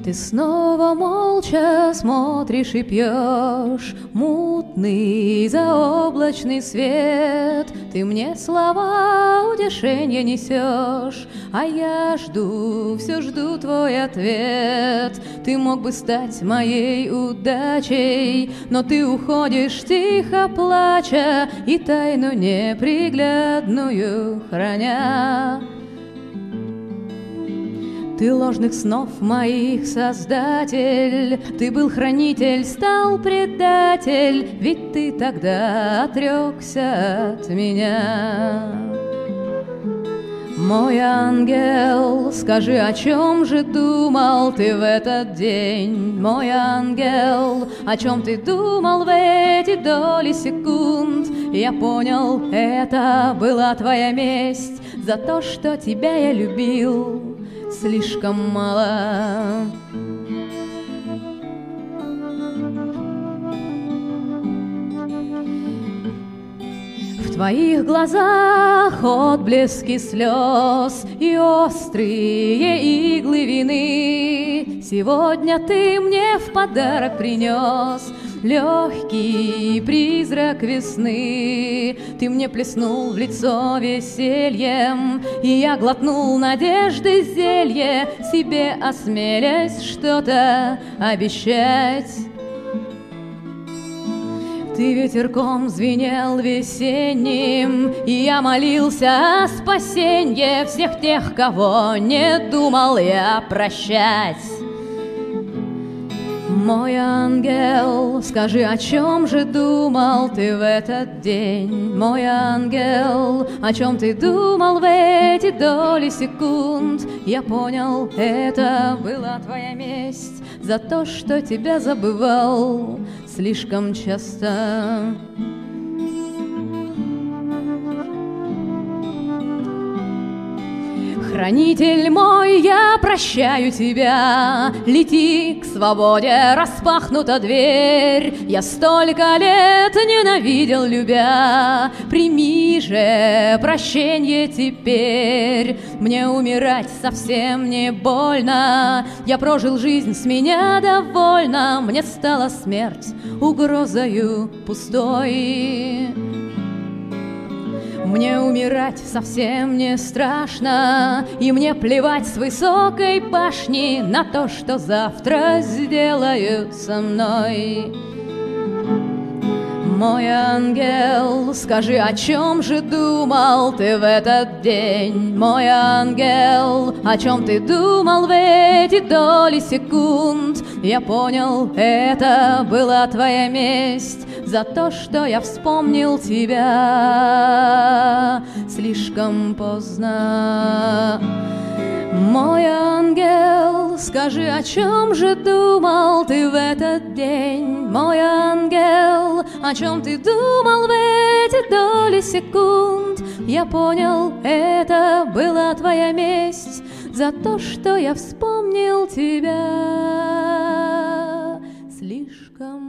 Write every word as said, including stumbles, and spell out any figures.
Ты снова молча смотришь и пьешь мутный заоблачный свет. Ты мне слова утешения несешь, а я жду, все жду твой ответ. Ты мог бы стать моей удачей, но ты уходишь тихо плача и тайну неприглядную храня. Ты ложных снов моих создатель, ты был хранитель, стал предатель, ведь ты тогда отрекся от меня. Мой ангел, скажи, о чем же думал ты в этот день? Мой ангел, о чем ты думал в эти доли секунд? Я понял, это была твоя месть за то, что тебя я любил слишком мало. В твоих глазах отблески слез и острые иглы вины. Сегодня ты мне в подарок принес легкий призрак весны. Ты мне плеснул в лицо весельем, и я глотнул надежды зелье, себе осмелясь что-то обещать. Ты ветерком звенел весенним, и я молился о спасенье всех тех, кого не думал я прощать. Мой ангел, скажи, о чем же думал ты в этот день? Мой ангел, о чем ты думал в эти доли секунд? Я понял, это была твоя месть за то, что тебя забывал слишком часто. Хранитель мой, я прощаю тебя, лети к свободе, распахнута дверь. Я столько лет ненавидел, любя, прими же прощенье теперь. Мне умирать совсем не больно, я прожил жизнь, с меня довольна. Мне стала смерть угрозою пустой. Мне умирать совсем не страшно, и мне плевать с высокой башни на то, что завтра сделают со мной. Мой ангел, скажи, о чем же думал ты в этот день? Мой ангел, о чем ты думал в эти доли секунд? Я понял, это была твоя месть за то, что я вспомнил тебя слишком поздно. Мой ангел, скажи, о чем же думал ты в этот день? Мой ангел, о чем ты думал в эти доли секунд? Я понял, это была твоя месть за то, что я вспомнил тебя слишком